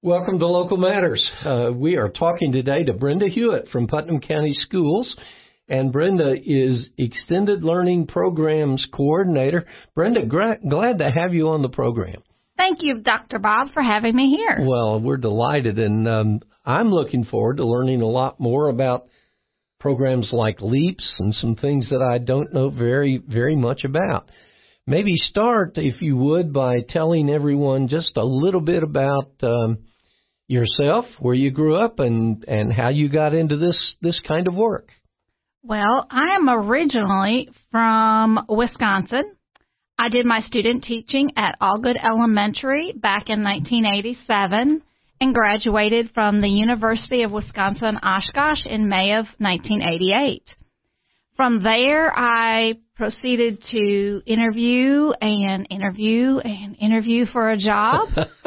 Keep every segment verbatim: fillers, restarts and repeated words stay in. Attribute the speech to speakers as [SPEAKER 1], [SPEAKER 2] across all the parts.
[SPEAKER 1] Welcome to Local Matters. Uh, we are talking today to Brenda Hewitt from Putnam County Schools, and Brenda is Extended Learning Programs Coordinator. Brenda, gra- glad to have you on the program.
[SPEAKER 2] Thank you, Doctor Bob, for having me here.
[SPEAKER 1] Well, we're delighted, and um, I'm looking forward to learning a lot more about programs like LEAPS and some things that I don't know very, very much about. Maybe start, if you would, by telling everyone just a little bit about um, yourself, where you grew up, and, and how you got into this, this kind of work.
[SPEAKER 2] Well, I am originally from Wisconsin. I did my student teaching at Allgood Elementary back in nineteen eighty-seven and graduated from the University of Wisconsin-Oshkosh in May of nineteen eighty-eight. From there, I proceeded to interview and interview and interview for a job.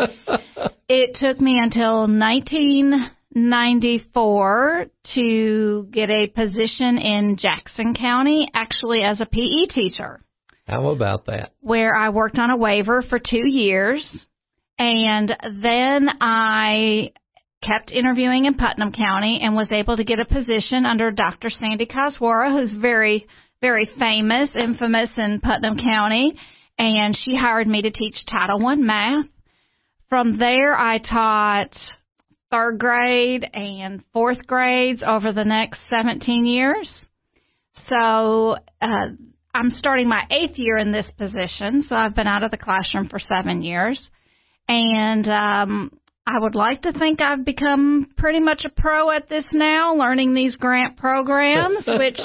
[SPEAKER 2] It took me until nineteen ninety-four to get a position in Jackson County, actually as a P E teacher.
[SPEAKER 1] How about that? Where
[SPEAKER 2] I worked on a waiver for two years, and then I kept interviewing in Putnam County and was able to get a position under Doctor Sandy Koswara, who's very, very famous, infamous in Putnam County, and she hired me to teach Title one math. From there, I taught third grade and fourth grades over the next seventeen years. So uh, I'm starting my eighth year in this position, so I've been out of the classroom for seven years. And um, I would like to think I've become pretty much a pro at this now, learning these grant programs, which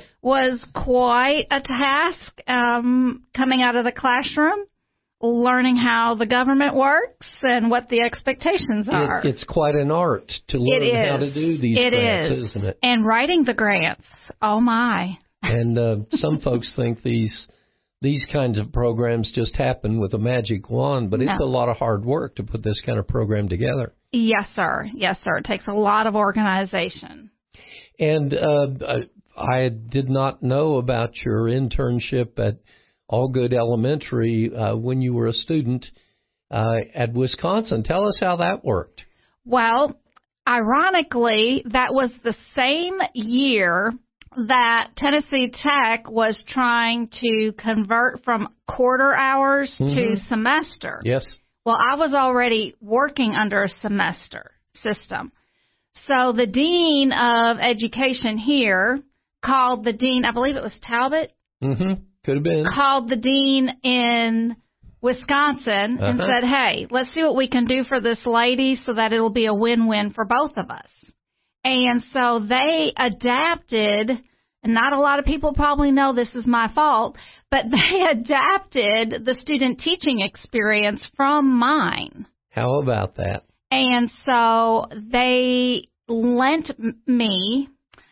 [SPEAKER 2] was quite a task um, coming out of the classroom, learning how the government works and what the expectations are.
[SPEAKER 1] It, it's quite an art to learn how to do these
[SPEAKER 2] it
[SPEAKER 1] grants,
[SPEAKER 2] is.
[SPEAKER 1] isn't it?
[SPEAKER 2] And writing the grants, oh my.
[SPEAKER 1] And uh, some folks think these these kinds of programs just happen with a magic wand, but it's
[SPEAKER 2] no.
[SPEAKER 1] a lot of hard work to put this kind of program together.
[SPEAKER 2] Yes, sir. Yes, sir. It takes a lot of organization.
[SPEAKER 1] And uh, I did not know about your internship at Allgood Elementary uh, when you were a student uh, at Wisconsin. Tell us how that worked.
[SPEAKER 2] Well, ironically, that was the same year that Tennessee Tech was trying to convert from quarter hours mm-hmm. to semester.
[SPEAKER 1] Yes.
[SPEAKER 2] Well, I was already working under a semester system. So the dean of education here called the dean, I believe it was Talbot.
[SPEAKER 1] Mm-hmm. Could have been.
[SPEAKER 2] Called the dean in Wisconsin uh-huh. and said, hey, let's see what we can do for this lady so that it'll be a win-win for both of us. And so they adapted, and not a lot of people probably know this is my fault, but they adapted the student teaching experience from mine.
[SPEAKER 1] How about that?
[SPEAKER 2] And so they lent me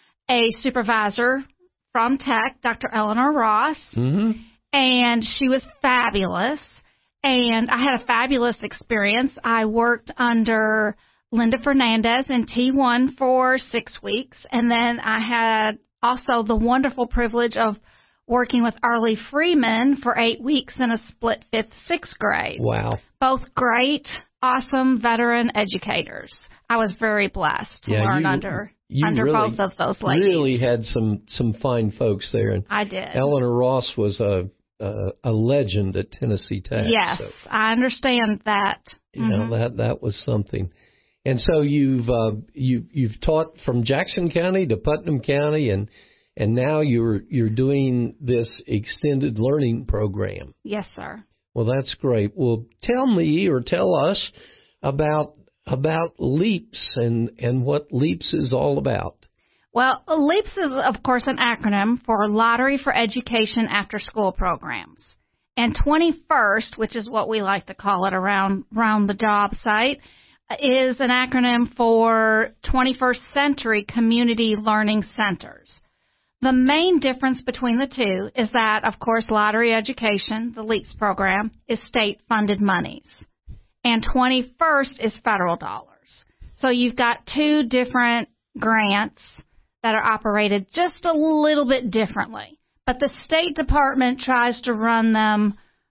[SPEAKER 2] a supervisor from Tech, Doctor Eleanor Ross,
[SPEAKER 1] mm-hmm.
[SPEAKER 2] and she was fabulous. And I had a fabulous experience. I worked under Linda Fernandez in T one for six weeks, and then I had also the wonderful privilege of working with Arlie Freeman for eight weeks in a split fifth, sixth grade.
[SPEAKER 1] Wow.
[SPEAKER 2] Both great, awesome veteran educators. I was very blessed to
[SPEAKER 1] yeah,
[SPEAKER 2] learn
[SPEAKER 1] you,
[SPEAKER 2] under
[SPEAKER 1] you
[SPEAKER 2] under
[SPEAKER 1] really,
[SPEAKER 2] both of those ladies.
[SPEAKER 1] really had some, some fine folks there. And
[SPEAKER 2] I did.
[SPEAKER 1] Eleanor Ross was a a, a legend at Tennessee Tech.
[SPEAKER 2] Yes,
[SPEAKER 1] so,
[SPEAKER 2] I understand that.
[SPEAKER 1] You
[SPEAKER 2] mm-hmm.
[SPEAKER 1] know, that that was something. And so you've uh, you you've taught from Jackson County to Putnam County, and and now you're you're doing this extended learning program.
[SPEAKER 2] Yes, sir.
[SPEAKER 1] Well, that's great. Well, tell me or tell us about about LEAPS and and what LEAPS is all about.
[SPEAKER 2] Well, LEAPS is, of course, an acronym for Lottery for Education After School Programs. And twenty-first, which is what we like to call it around around the job site, is an acronym for twenty-first Century Community Learning Centers. The main difference between the two is that, of course, lottery education, the LEAPS program, is state-funded monies, and twenty-first is federal dollars. So you've got two different grants that are operated just a little bit differently. But the State Department tries to run them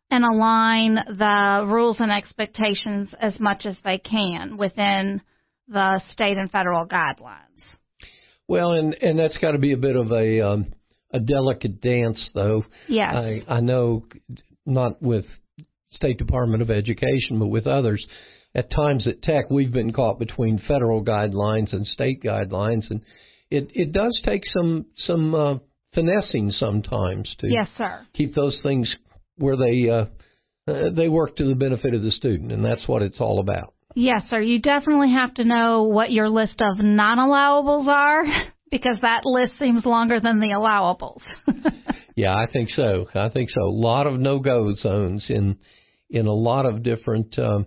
[SPEAKER 2] and align the rules and expectations as much as they can within the state and federal guidelines.
[SPEAKER 1] Well, and, and that's got to be a bit of a um, a delicate dance, though.
[SPEAKER 2] Yes.
[SPEAKER 1] I, I know, not with State Department of Education, but with others, at times at Tech, we've been caught between federal guidelines and state guidelines, and it, it does take some some uh, finessing sometimes to
[SPEAKER 2] yes, sir.
[SPEAKER 1] keep those things where they uh, uh, they work to the benefit of the student, and that's what it's all about.
[SPEAKER 2] Yes, sir. You definitely have to know what your list of non-allowables are, because that list seems longer than the allowables.
[SPEAKER 1] Yeah, I think so. I think so. A lot of no-go zones in in a lot of different um,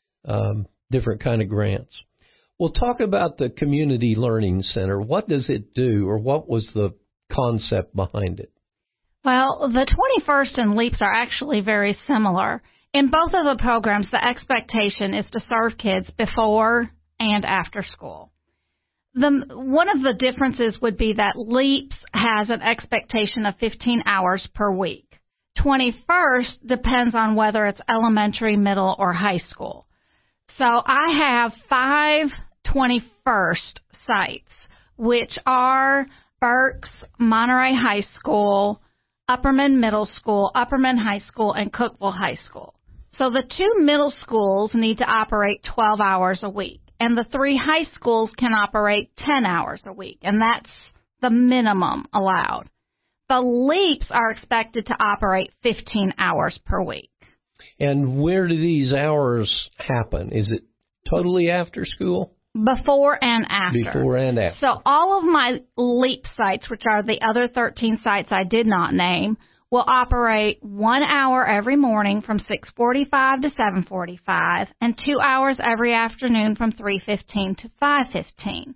[SPEAKER 1] um, different kind of grants. We'll talk about the Community Learning Center. What does it do, or what was the concept behind it?
[SPEAKER 2] Well, the twenty-first and LEAPS are actually very similar. In both of the programs, the expectation is to serve kids before and after school. The, one of the differences would be that LEAPS has an expectation of fifteen hours per week. twenty-first depends on whether it's elementary, middle, or high school. So I have five twenty-first sites, which are Berks, Monterey High School, Upperman Middle School, Upperman High School, and Cookeville High School. So the two middle schools need to operate twelve hours a week, and the three high schools can operate ten hours a week, and that's the minimum allowed. The LEAPS are expected to operate fifteen hours per week.
[SPEAKER 1] And where do these hours happen? Is it totally after school?
[SPEAKER 2] Before and after.
[SPEAKER 1] Before and after.
[SPEAKER 2] So all of my LEAP sites, which are the other thirteen sites I did not name, will operate one hour every morning from six forty-five to seven forty-five and two hours every afternoon from three fifteen to five fifteen.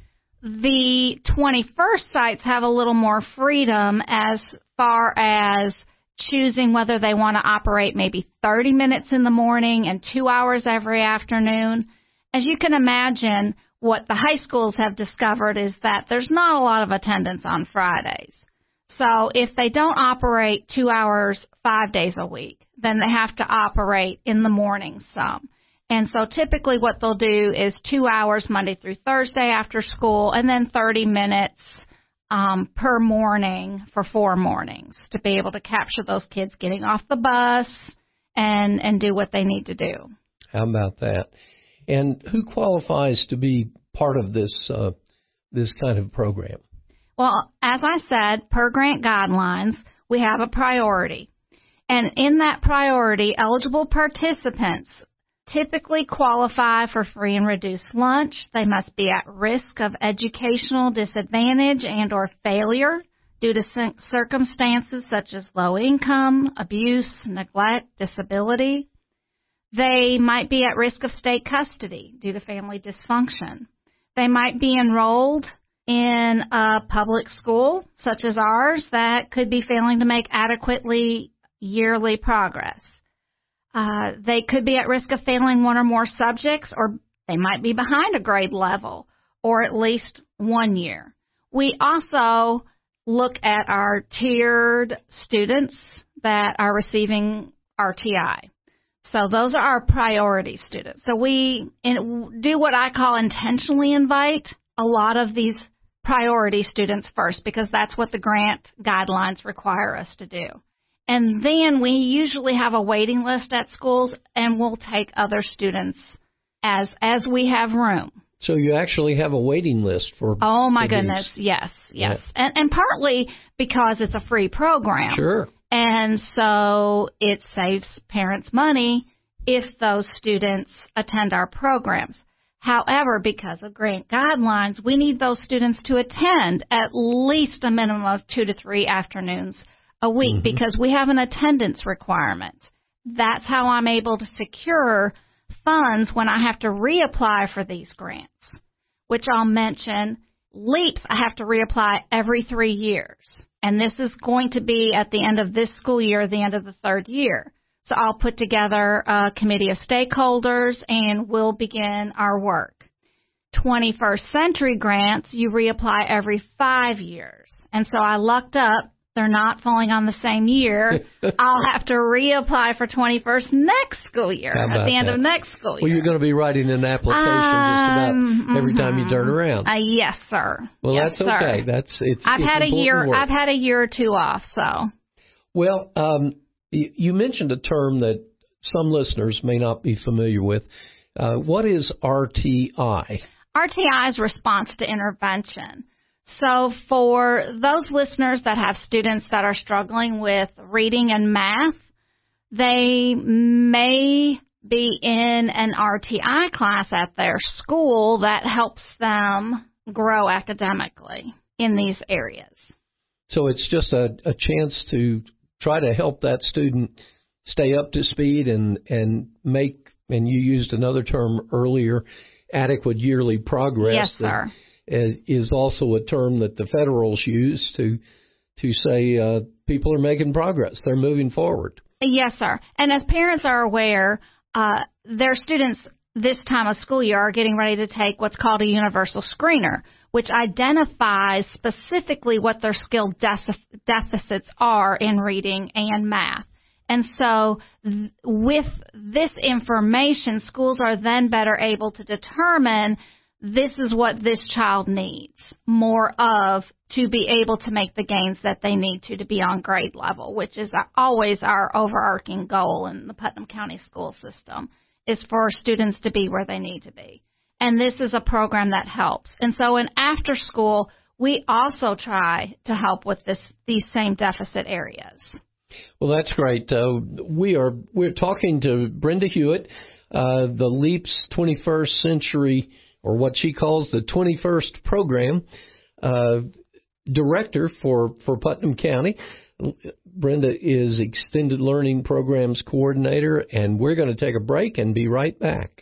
[SPEAKER 2] The twenty-first sites have a little more freedom as far as choosing whether they want to operate maybe thirty minutes in the morning and two hours every afternoon. As you can imagine, what the high schools have discovered is that there's not a lot of attendance on Fridays. So if they don't operate two hours five days a week, then they have to operate in the morning some. And so typically what they'll do is two hours Monday through Thursday after school, and then thirty minutes um, per morning for four mornings to be able to capture those kids getting off the bus and, and do what they need to do.
[SPEAKER 1] How about that? And who qualifies to be part of this uh, this kind of program?
[SPEAKER 2] Well, as I said, per grant guidelines, we have a priority. And in that priority, eligible participants typically qualify for free and reduced lunch. They must be at risk of educational disadvantage and or failure due to circumstances such as low income, abuse, neglect, disability. They might be at risk of state custody due to family dysfunction. They might be enrolled in a public school, such as ours, that could be failing to make adequately yearly progress. Uh, they could be at risk of failing one or more subjects, or they might be behind a grade level, or at least one year. We also look at our tiered students that are receiving R T I. So those are our priority students. So we in, do what I call intentionally invite a lot of these priority students first, because that's what the grant guidelines require us to do. And then we usually have a waiting list at schools, and we'll take other students as as we have room.
[SPEAKER 1] So you actually have a waiting list for
[SPEAKER 2] Oh, my
[SPEAKER 1] for
[SPEAKER 2] goodness,
[SPEAKER 1] these.
[SPEAKER 2] yes, yes.
[SPEAKER 1] Yeah.
[SPEAKER 2] And, and partly because it's a free program.
[SPEAKER 1] Sure.
[SPEAKER 2] And so it saves parents money if those students attend our programs. However, because of grant guidelines, we need those students to attend at least a minimum of two to three afternoons a week, mm-hmm. because we have an attendance requirement. That's how I'm able to secure funds when I have to reapply for these grants, which I'll mention. LEAPS, I have to reapply every three years. And this is going to be at the end of this school year, the end of the third year. So I'll put together a committee of stakeholders, and we'll begin our work. twenty-first century grants, you reapply every five years. And so I lucked up they're not falling on the same year, I'll have to reapply for twenty-first next school year at the end
[SPEAKER 1] that?
[SPEAKER 2] of next school year.
[SPEAKER 1] Well, you're going to be writing an application
[SPEAKER 2] um,
[SPEAKER 1] just about every
[SPEAKER 2] mm-hmm.
[SPEAKER 1] time you turn around.
[SPEAKER 2] Uh, yes, sir.
[SPEAKER 1] Well,
[SPEAKER 2] yes,
[SPEAKER 1] that's okay.
[SPEAKER 2] Sir.
[SPEAKER 1] That's it's.
[SPEAKER 2] I've
[SPEAKER 1] it's
[SPEAKER 2] had a year.
[SPEAKER 1] work.
[SPEAKER 2] I've had a year or two off. So.
[SPEAKER 1] Well, um, you, you mentioned a term that some listeners may not be familiar with. Uh, what is R T I?
[SPEAKER 2] R T I is response to intervention. So for those listeners that have students that are struggling with reading and math, they may be in an R T I class at their school that helps them grow academically in these areas.
[SPEAKER 1] So it's just a, a chance to try to help that student stay up to speed and, and make, and you used another term earlier, adequate yearly progress.
[SPEAKER 2] Yes, sir.
[SPEAKER 1] Is also a term that the federals use to to say uh, people are making progress. They're moving forward.
[SPEAKER 2] Yes, sir. And as parents are aware, uh, their students this time of school year are getting ready to take what's called a universal screener, which identifies specifically what their skill de- deficits are in reading and math. And so th- with this information, schools are then better able to determine this is what this child needs more of to be able to make the gains that they need to to be on grade level, which is always our overarching goal in the Putnam County school system, is for students to be where they need to be. And this is a program that helps. And so in after school, we also try to help with this these same deficit areas.
[SPEAKER 1] Well, that's great. Uh, we are we're talking to Brenda Hewitt, uh, the LEAPS twenty-first Century, or what she calls the twenty-first Program uh, Director for, for Putnam County. Brenda is Extended Learning Programs Coordinator, and we're going to take a break and be right back.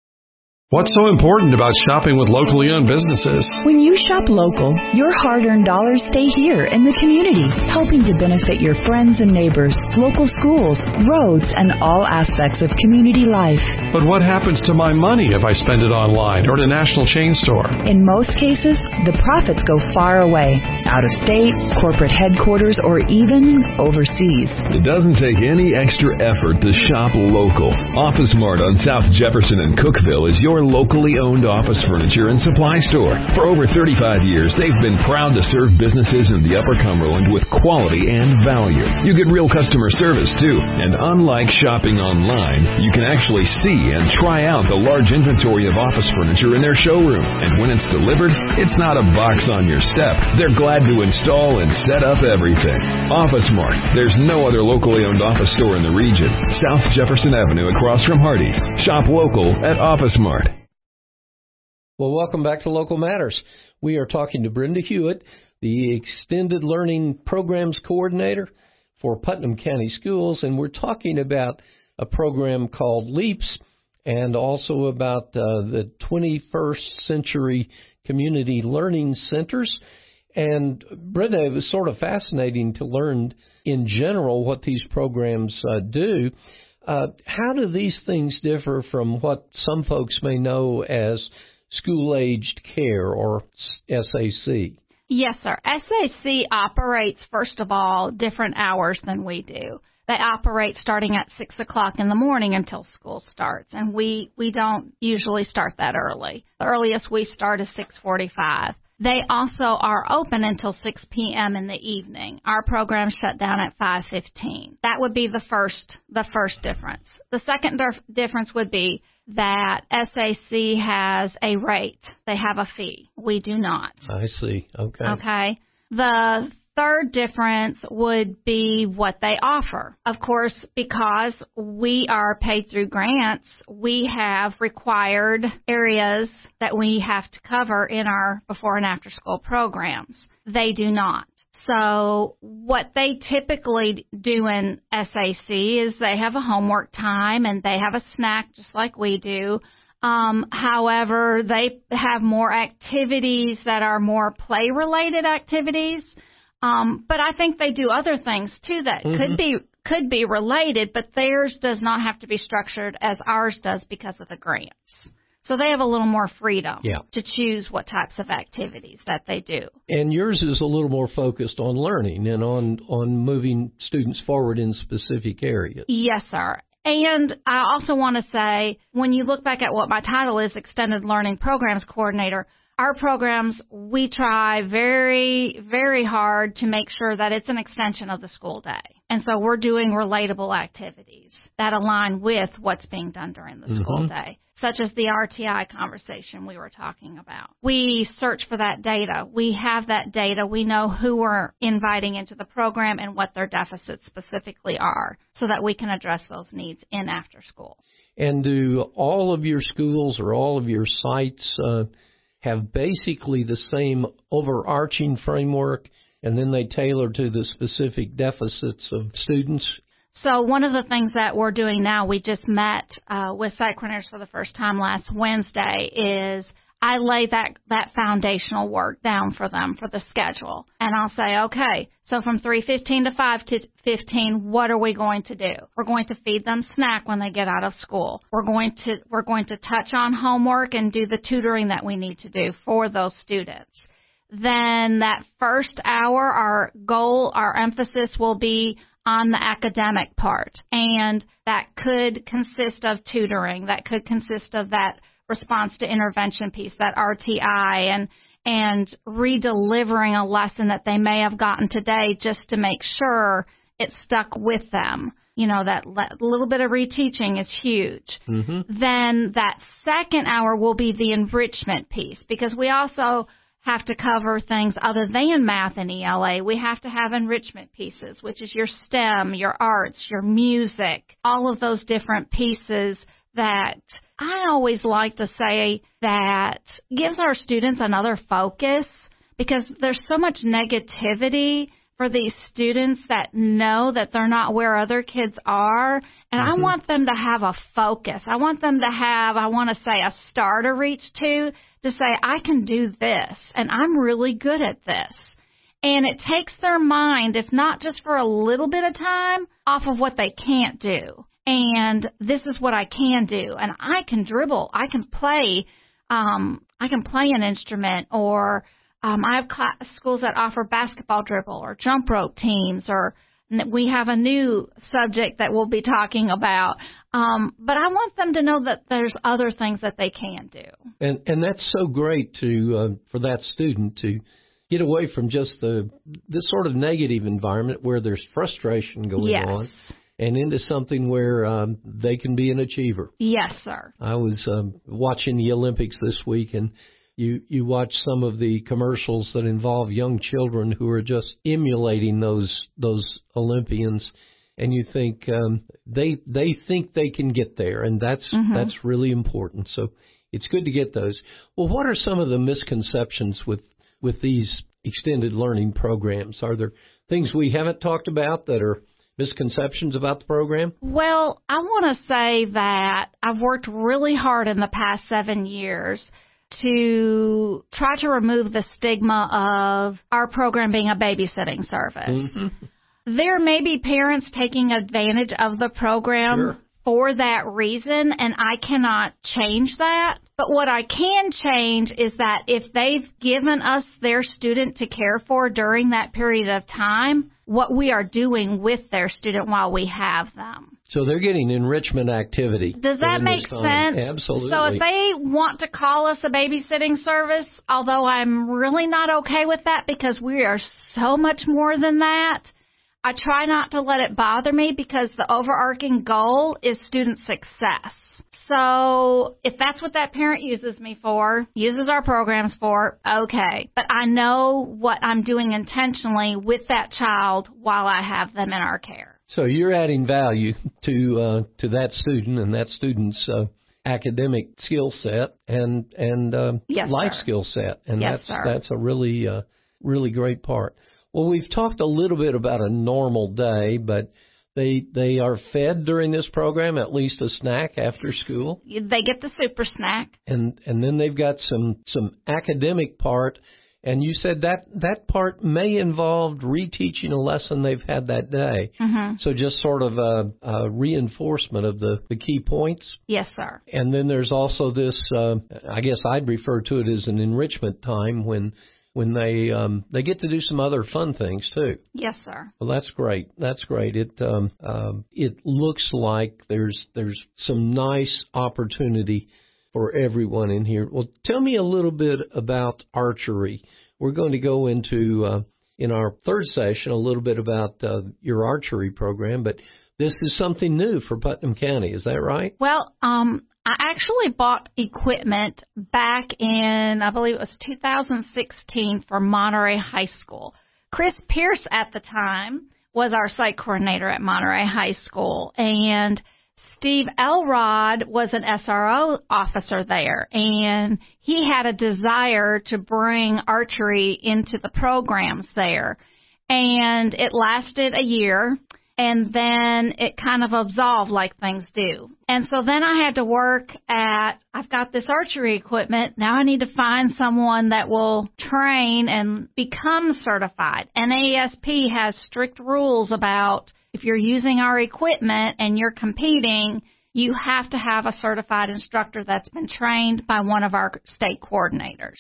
[SPEAKER 3] What's so important about shopping with locally owned businesses?
[SPEAKER 4] When you shop local, your hard-earned dollars stay here in the community, helping to benefit your friends and neighbors, local schools, roads, and all aspects of community life.
[SPEAKER 3] But what happens to my money if I spend it online or at a national chain store?
[SPEAKER 4] In most cases, the profits go far away, out of state, corporate headquarters, or even overseas.
[SPEAKER 5] It doesn't take any extra effort to shop local. Office Mart on South Jefferson and Cookeville is your locally owned office furniture and supply store. For over thirty-five years, they've been proud to serve businesses in the Upper Cumberland with quality and value. You get real customer service, too. And unlike shopping online, you can actually see and try out the large inventory of office furniture in their showroom. And when it's delivered, it's not a box on your step. They're glad to install and set up everything. Office Mart. There's no other locally owned office store in the region. South Jefferson Avenue across from Hardee's. Shop local at Office Mart.
[SPEAKER 1] Well, welcome back to Local Matters. We are talking to Brenda Hewitt, the Extended Learning Programs Coordinator for Putnam County Schools, and we're talking about a program called LEAPS and also about uh, the twenty-first Century Community Learning Centers. And Brenda, it was sort of fascinating to learn in general what these programs uh, do. Uh, how do these things differ from what some folks may know as school-aged care, or S A C?
[SPEAKER 2] Yes, sir. S A C operates, first of all, different hours than we do. They operate starting at six o'clock in the morning until school starts, and we, we don't usually start that early. The earliest we start is six forty-five. They also are open until six p.m. in the evening. Our program shut down at five fifteen. That would be the first the first difference. The second dif- difference would be that S A C has a rate. They have a fee. We do not.
[SPEAKER 1] I see. Okay.
[SPEAKER 2] Okay. The third difference would be what they offer. Of course, because we are paid through grants, we have required areas that we have to cover in our before and after school programs. They do not. So what they typically do in S A C is they have a homework time and they have a snack just like we do. Um, however, they have more activities that are more play-related activities. Um, but I think they do other things, too, that mm-hmm. could be could be related, but theirs does not have to be structured as ours does because of the grants. So they have a little more freedom
[SPEAKER 1] yeah.
[SPEAKER 2] to choose what types of activities that they do.
[SPEAKER 1] And yours is a little more focused on learning and on, on moving students forward in specific areas.
[SPEAKER 2] Yes, sir. And I also want to say, when you look back at what my title is, Extended Learning Programs Coordinator, our programs, we try very, very hard to make sure that it's an extension of the school day. And so we're doing relatable activities that align with what's being done during the mm-hmm. school day, such as the R T I conversation we were talking about. We search for that data. We have that data. We know who we're inviting into the program and what their deficits specifically are so that we can address those needs in after school.
[SPEAKER 1] And do all of your schools or all of your sites uh, have basically the same overarching framework, and then they tailor to the specific deficits of students?
[SPEAKER 2] So one of the things that we're doing now, we just met uh, with site coordinators for the first time last Wednesday, is I lay that, that foundational work down for them for the schedule. And I'll say, okay, so from three fifteen to five fifteen, what are we going to do? We're going to feed them snack when they get out of school. We're going to, we're going to touch on homework and do the tutoring that we need to do for those students. Then that first hour, our goal, our emphasis will be on the academic part. And that could consist of tutoring. That could consist of that response to intervention piece, that R T I, and and redelivering a lesson that they may have gotten today just to make sure it stuck with them. You know, that le- little bit of reteaching is huge. Mm-hmm. Then that second hour will be the enrichment piece, because we also have to cover things other than math and E L A. We have to have enrichment pieces, which is your STEM, your arts, your music, all of those different pieces that I always like to say that gives our students another focus, because there's so much negativity for these students that know that they're not where other kids are. And mm-hmm. I want them to have a focus. I want them to have, I want to say, a star to reach to, to say, I can do this, and I'm really good at this. And it takes their mind, if not just for a little bit of time, off of what they can't do. And this is what I can do. And I can dribble. I can play. Um, I can play an instrument, or um, I have class, schools that offer basketball dribble or jump rope teams, or we have a new subject that we'll be talking about. Um, but I want them to know that there's other things that they can do.
[SPEAKER 1] And and that's so great to uh, for that student to get away from just the this sort of negative environment where there's frustration going
[SPEAKER 2] yes.
[SPEAKER 1] on, and into something where um, they can be an achiever.
[SPEAKER 2] Yes, sir.
[SPEAKER 1] I was um, watching the Olympics this week, and you, you watch some of the commercials that involve young children who are just emulating those those Olympians, and you think um, they they think they can get there, and that's mm-hmm. that's really important. So it's good to get those. Well, what are some of the misconceptions with with these extended learning programs? Are there things we haven't talked about that are misconceptions about the program?
[SPEAKER 2] Well, I want to say that I've worked really hard in the past seven years to try to remove the stigma of our program being a babysitting service. Mm-hmm. There may be parents taking advantage of the program sure. for that reason, and I cannot change that. But what I can change is that if they've given us their student to care for during that period of time, what we are doing with their student while we have them.
[SPEAKER 1] So they're getting enrichment activity.
[SPEAKER 2] Does that make sense?
[SPEAKER 1] Absolutely.
[SPEAKER 2] So if they want to call us a babysitting service, although I'm really not okay with that because we are so much more than that, I try not to let it bother me because the overarching goal is student success. So if that's what that parent uses me for, uses our programs for, okay. But I know what I'm doing intentionally with that child while I have them in our care.
[SPEAKER 1] So you're adding value to uh, to that student and that student's uh, academic skill set and and uh,
[SPEAKER 2] yes,
[SPEAKER 1] life
[SPEAKER 2] sir.
[SPEAKER 1] skill set, and
[SPEAKER 2] yes,
[SPEAKER 1] that's
[SPEAKER 2] sir.
[SPEAKER 1] that's a really uh, really great part. Well, we've talked a little bit about a normal day, but they they are fed during this program at least a snack after school.
[SPEAKER 2] They get the super snack,
[SPEAKER 1] and and then they've got some some academic part. And you said that that part may involve reteaching a lesson they've had that day.
[SPEAKER 2] Mm-hmm.
[SPEAKER 1] So just sort of a, a reinforcement of the, the key points.
[SPEAKER 2] Yes, sir.
[SPEAKER 1] And then there's also this, uh, I guess I'd refer to it as an enrichment time when when they um, they get to do some other fun things too.
[SPEAKER 2] Yes, sir.
[SPEAKER 1] Well, that's great. That's great. It um, um, it looks like there's there's some nice opportunity for everyone in here. Well, tell me a little bit about archery. We're going to go into uh, in our third session a little bit about uh, your archery program, but this is something new for Putnam County. Is that right?
[SPEAKER 2] Well, um, I actually bought equipment back in, I believe it was two thousand sixteen for Monterey High School. Chris Pierce at the time was our site coordinator at Monterey High School, and Steve Elrod was an S R O officer there, and he had a desire to bring archery into the programs there. And it lasted a year, and then it kind of absolved like things do. And so then I had to work at, I've got this archery equipment, now I need to find someone that will train and become certified. N A S P has strict rules about if you're using our equipment and you're competing, you have to have a certified instructor that's been trained by one of our state coordinators.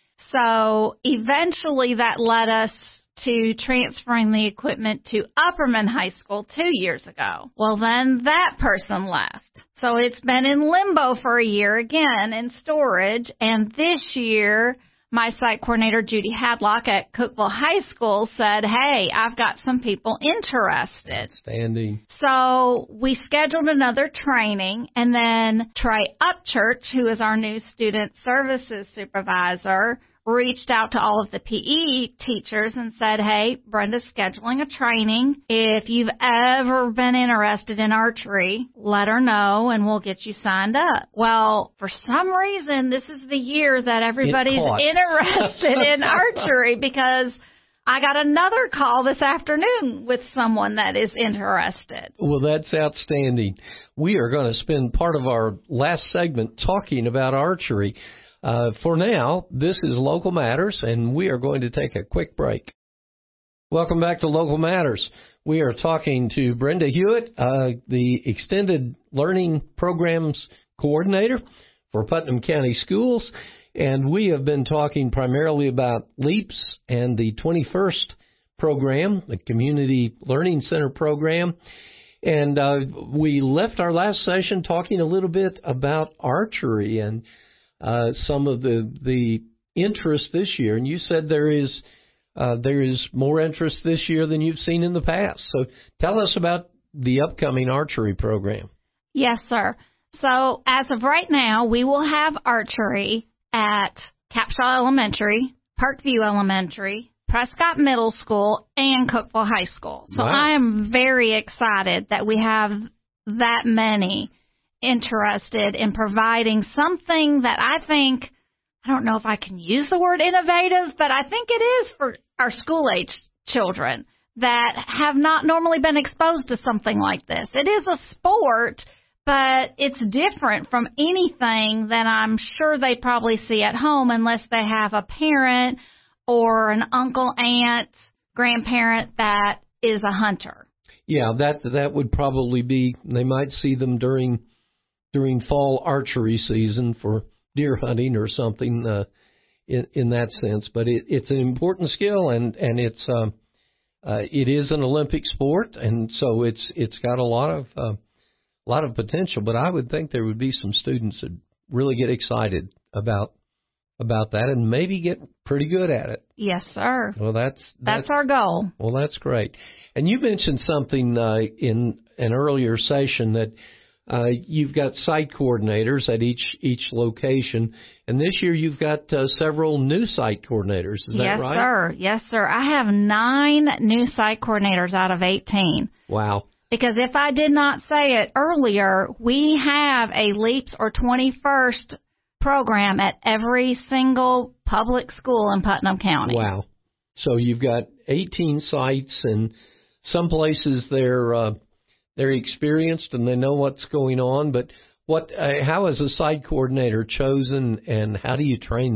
[SPEAKER 2] So eventually that led us to transferring the equipment to Upperman High School two years ago. Well, then that person left. So it's been in limbo for a year again in storage. And this year, my site coordinator, Judy Hadlock at Cookeville High School, said, hey, I've got some people interested.
[SPEAKER 1] Outstanding.
[SPEAKER 2] So we scheduled another training, and then Trey Upchurch, who is our new student services supervisor, reached out to all of the P E teachers and said, hey, Brenda's scheduling a training. If you've ever been interested in archery, let her know and we'll get you signed up. Well, for some reason, this is the year that everybody's interested in archery because I got another call this afternoon with someone that is interested.
[SPEAKER 1] Well, that's outstanding. We are going to spend part of our last segment talking about archery. Uh, for now, this is Local Matters, and we are going to take a quick break. Welcome back to Local Matters. We are talking to Brenda Hewitt, uh, the Extended Learning Programs Coordinator for Putnam County Schools, and we have been talking primarily about LEAPS and the twenty-first program, the Community Learning Center program. And uh, we left our last session talking a little bit about archery and Uh, some of the the interest this year, and you said there is uh, there is more interest this year than you've seen in the past. So tell us about the upcoming archery program.
[SPEAKER 2] Yes, sir. So as of right now, we will have archery at Capshaw Elementary, Parkview Elementary, Prescott Middle School, and Cookeville High School. So
[SPEAKER 1] wow.
[SPEAKER 2] I am very excited that we have that many interested in providing something that I think, I don't know if I can use the word innovative, but I think it is for our school-age children that have not normally been exposed to something like this. It is a sport, but it's different from anything that I'm sure they probably see at home unless they have a parent or an uncle, aunt, grandparent that is a hunter.
[SPEAKER 1] Yeah, that that would probably be, they might see them during during fall archery season for deer hunting or something uh, in, in that sense. But it, it's an important skill, and and it's uh, uh, it is an Olympic sport, and so it's it's got a lot of uh, lot of potential. But I would think there would be some students that really get excited about about that and maybe get pretty good at it.
[SPEAKER 2] Yes, sir.
[SPEAKER 1] Well, that's
[SPEAKER 2] that's, that's our goal.
[SPEAKER 1] Well, that's great. And you mentioned something uh, in an earlier session that. Uh, you've got site coordinators at each each location, and this year you've got uh, several new site coordinators. Is that
[SPEAKER 2] yes,
[SPEAKER 1] right?
[SPEAKER 2] Yes, sir. Yes, sir. I have nine new site coordinators out of eighteen.
[SPEAKER 1] Wow.
[SPEAKER 2] Because if I did not say it earlier, we have a LEAPS or twenty-first program at every single public school in Putnam County.
[SPEAKER 1] Wow. So you've got eighteen sites, and some places they're uh, They're experienced and they know what's going on, but what? Uh, how is a site coordinator chosen, and how do you train them?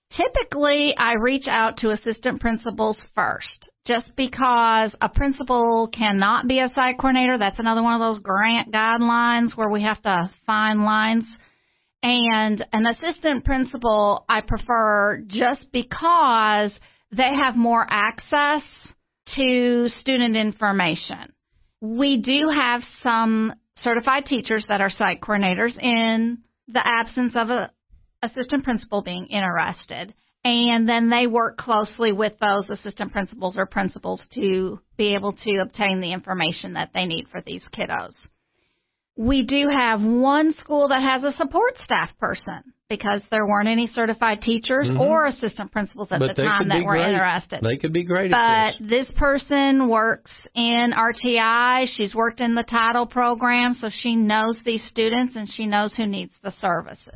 [SPEAKER 2] Typically, I reach out to assistant principals first, just because a principal cannot be a site coordinator. That's another one of those grant guidelines where we have to find lines. And an assistant principal I prefer just because they have more access to student information. We do have some certified teachers that are site coordinators in the absence of a assistant principal being interested, and then they work closely with those assistant principals or principals to be able to obtain the information that they need for these kiddos. We do have one school that has a support staff person because there weren't any certified teachers mm-hmm. or assistant principals at
[SPEAKER 1] but
[SPEAKER 2] the time that were
[SPEAKER 1] great.
[SPEAKER 2] interested.
[SPEAKER 1] They could be great
[SPEAKER 2] but
[SPEAKER 1] at this.
[SPEAKER 2] This person works in R T I. She's worked in the title program, so she knows these students and she knows who needs the services.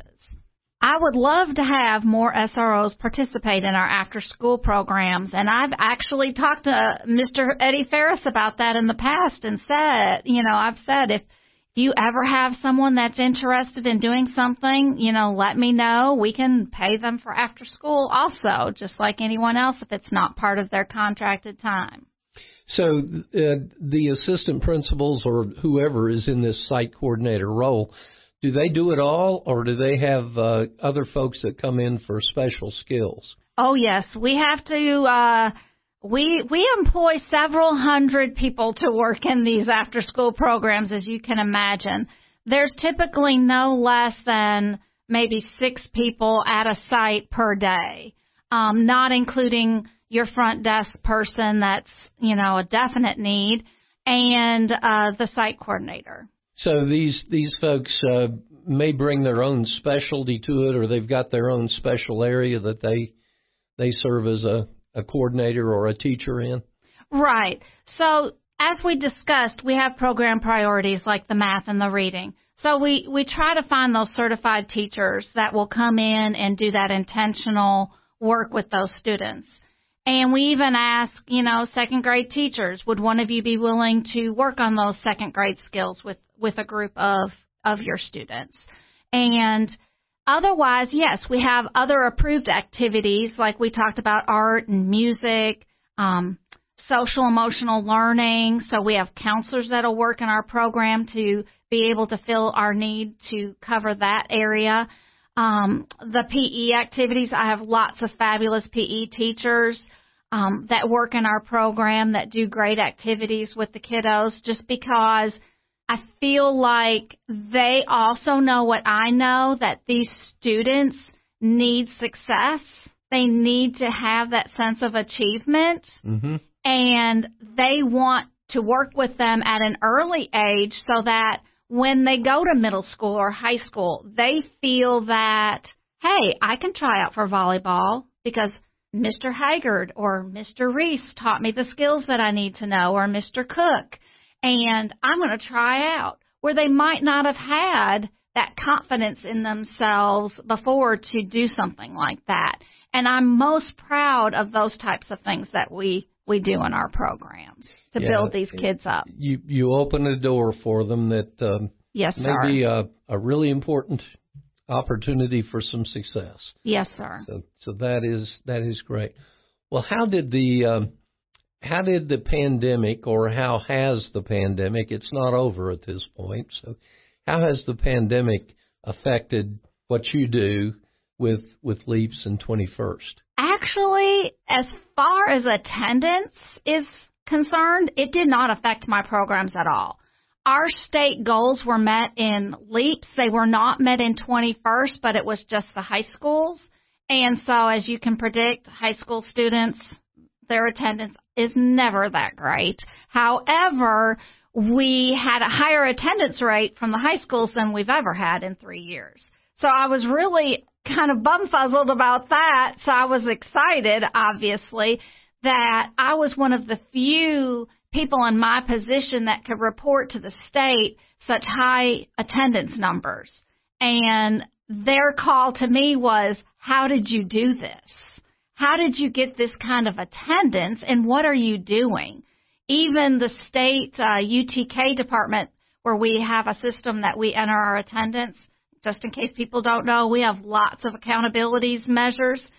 [SPEAKER 2] I would love to have more S R Os participate in our after-school programs, and I've actually talked to Mister Eddie Ferris about that in the past and said, you know, I've said if you ever have someone that's interested in doing something, you know, let me know. We can pay them for after school also, just like anyone else if it's not part of their contracted time.
[SPEAKER 1] So uh, the assistant principals or whoever is in this site coordinator role, do they do it all, or do they have uh, other folks that come in for special skills?
[SPEAKER 2] Oh, yes. We have to uh, we we employ several hundred people to work in these after-school programs, as you can imagine. There's typically no less than maybe six people at a site per day, um, not including your front desk person that's, you know, a definite need, and uh, the site coordinator.
[SPEAKER 1] So these these folks uh, may bring their own specialty to it, or they've got their own special area that they they serve as a, a coordinator or a teacher in?
[SPEAKER 2] Right. So as we discussed, we have program priorities like the math and the reading. So we, we try to find those certified teachers that will come in and do that intentional work with those students. And we even ask, you know, second grade teachers, would one of you be willing to work on those second grade skills with, with a group of, of your students? And otherwise, yes, we have other approved activities like we talked about, art and music, um, social emotional learning. So we have counselors that will work in our program to be able to fill our need to cover that area. Um, the P E activities, I have lots of fabulous P E teachers um, that work in our program that do great activities with the kiddos just because I feel like they also know what I know, that these students need success. They need to have that sense of achievement, mm-hmm. and they want to work with them at an early age so that when they go to middle school or high school, they feel that, hey, I can try out for volleyball because Mister Haggard or Mister Reese taught me the skills that I need to know, or Mister Cook, and I'm going to try out, where they might not have had that confidence in themselves before to do something like that. And I'm most proud of those types of things that we, we do in our programs to yeah, build these kids up.
[SPEAKER 1] You you open a door for them that um,
[SPEAKER 2] yes,
[SPEAKER 1] may
[SPEAKER 2] sir.
[SPEAKER 1] be a, a really important opportunity for some success.
[SPEAKER 2] Yes, sir.
[SPEAKER 1] So so that is that is great. Well, how did the um, how did the pandemic, or how has the pandemic? It's not over at this point. So how has the pandemic affected what you do with with Leaps and twenty-first?
[SPEAKER 2] Actually, as far as attendance is concerned, it did not affect my programs at all. Our state goals were met in Leaps. They were not met in twenty-first, but it was just the high schools. And so as you can predict, high school students, their attendance is never that great. However, we had a higher attendance rate from the high schools than we've ever had in three years. So I was really kind of bumfuzzled about that. So I was excited, obviously, that I was one of the few people in my position that could report to the state such high attendance numbers. And their call to me was, how did you do this? How did you get this kind of attendance, and what are you doing? Even the state uh, U T K department, where we have a system that we enter our attendance, just in case people don't know, we have lots of accountability measures.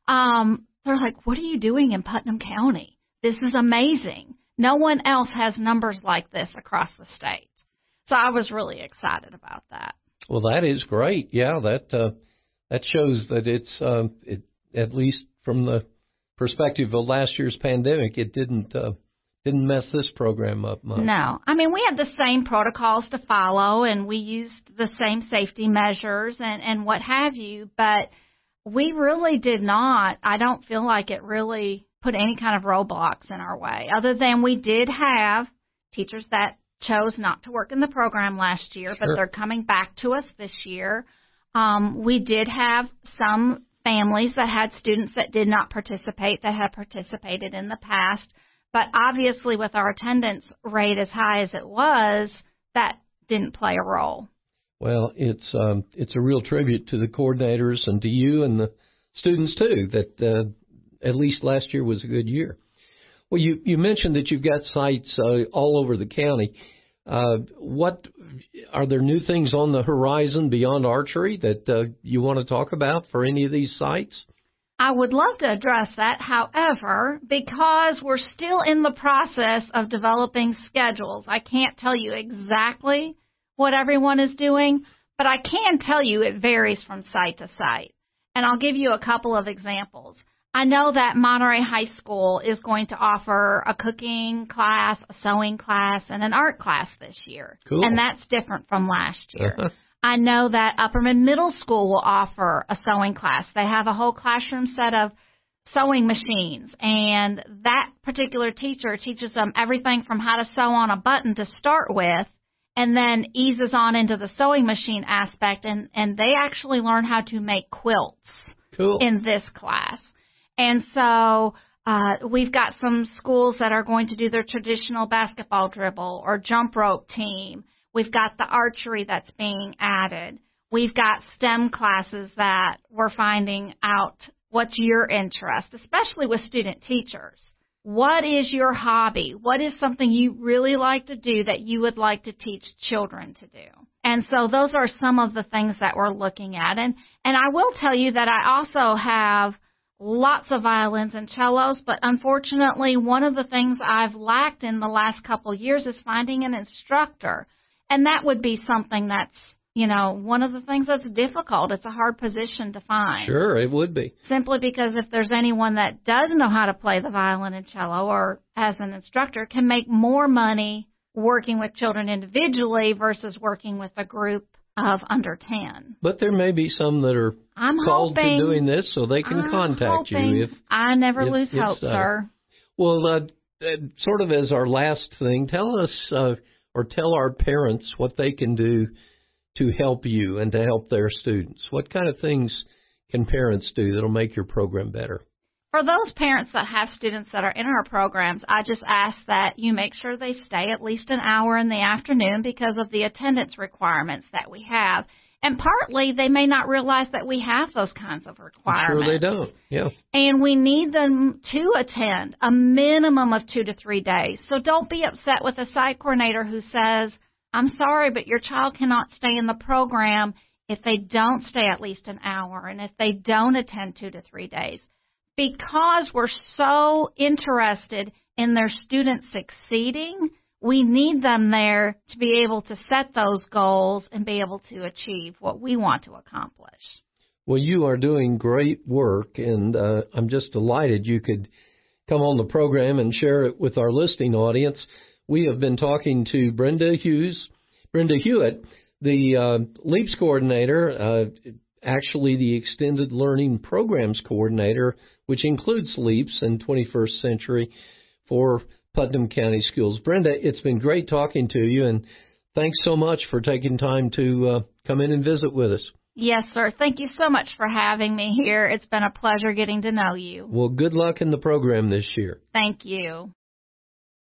[SPEAKER 2] um, they're like, what are you doing in Putnam County? This is amazing. No one else has numbers like this across the state. So I was really excited about that.
[SPEAKER 1] Well, that is great. Yeah, that uh, that shows that it's, um, it, at least from the perspective of last year's pandemic, it didn't uh, didn't mess this program up much.
[SPEAKER 2] No. I mean, we had the same protocols to follow, and we used the same safety measures and, and what have you, but we really did not, I don't feel like it really put any kind of roadblocks in our way, other than we did have teachers that chose not to work in the program last year,
[SPEAKER 1] Sure.
[SPEAKER 2] but they're coming back to us this year. Um, we did have some families that had students that did not participate that had participated in the past. But obviously, with our attendance rate as high as it was, that didn't play a role.
[SPEAKER 1] Well, it's um, it's a real tribute to the coordinators and to you and the students, too, that uh, at least last year was a good year. Well, you, you mentioned that you've got sites uh, all over the county. Uh, what are there new things on the horizon beyond archery that uh, you want to talk about for any of these sites?
[SPEAKER 2] I would love to address that. However, because we're still in the process of developing schedules, I can't tell you exactly what everyone is doing, but I can tell you it varies from site to site. And I'll give you a couple of examples. I know that Monterey High School is going to offer a cooking class, a sewing class, and an art class this year.
[SPEAKER 1] Cool.
[SPEAKER 2] And that's different from last year.
[SPEAKER 1] Uh-huh.
[SPEAKER 2] I know that Upperman Middle School will offer a sewing class. They have a whole classroom set of sewing machines, and that particular teacher teaches them everything from how to sew on a button to start with, and then eases on into the sewing machine aspect, and, and they actually learn how to make quilts
[SPEAKER 1] Cool.
[SPEAKER 2] in this class. And so uh, we've got some schools that are going to do their traditional basketball dribble or jump rope team. We've got the archery that's being added. We've got STEM classes that we're finding out what's your interest, especially with student teachers. What is your hobby? What is something you really like to do that you would like to teach children to do? And so those are some of the things that we're looking at. And, and I will tell you that I also have lots of violins and cellos, but unfortunately, one of the things I've lacked in the last couple of years is finding an instructor. And that would be something that's, you know, one of the things that's difficult. It's a hard position to find.
[SPEAKER 1] Sure, it would be.
[SPEAKER 2] Simply because if there's anyone that does know how to play the violin and cello or as an instructor can make more money working with children individually versus working with a group of under ten.
[SPEAKER 1] But there may be some that are
[SPEAKER 2] I'm
[SPEAKER 1] called
[SPEAKER 2] hoping,
[SPEAKER 1] to doing this so they can
[SPEAKER 2] I'm
[SPEAKER 1] contact
[SPEAKER 2] hoping.
[SPEAKER 1] you. If
[SPEAKER 2] I never
[SPEAKER 1] if
[SPEAKER 2] lose hope,
[SPEAKER 1] it's, uh,
[SPEAKER 2] sir.
[SPEAKER 1] Well, uh, uh, sort of as our last thing, tell us uh, or tell our parents what they can do to help you and to help their students. What kind of things can parents do that'll make your program better?
[SPEAKER 2] For those parents that have students that are in our programs, I just ask that you make sure they stay at least an hour in the afternoon because of the attendance requirements that we have. And partly, they may not realize that we have those kinds of requirements.
[SPEAKER 1] Sure they don't, yeah.
[SPEAKER 2] And we need them to attend a minimum of two to three days. So don't be upset with a site coordinator who says, I'm sorry, but your child cannot stay in the program if they don't stay at least an hour and if they don't attend two to three days. Because we're so interested in their students succeeding, we need them there to be able to set those goals and be able to achieve what we want to accomplish.
[SPEAKER 1] Well, you are doing great work, and uh, I'm just delighted you could come on the program and share it with our listening audience. We have been talking to Brenda Hughes, Brenda Hewitt, the uh, LEAPS coordinator, uh, actually the Extended Learning Programs coordinator, which includes LEAPS and twenty-first Century for Putnam County Schools. Brenda, it's been great talking to you, and thanks so much for taking time to uh, come in and visit with us.
[SPEAKER 2] Yes, sir. Thank you so much for having me here. It's been a pleasure getting to know you.
[SPEAKER 1] Well, good luck in the program this year.
[SPEAKER 2] Thank you.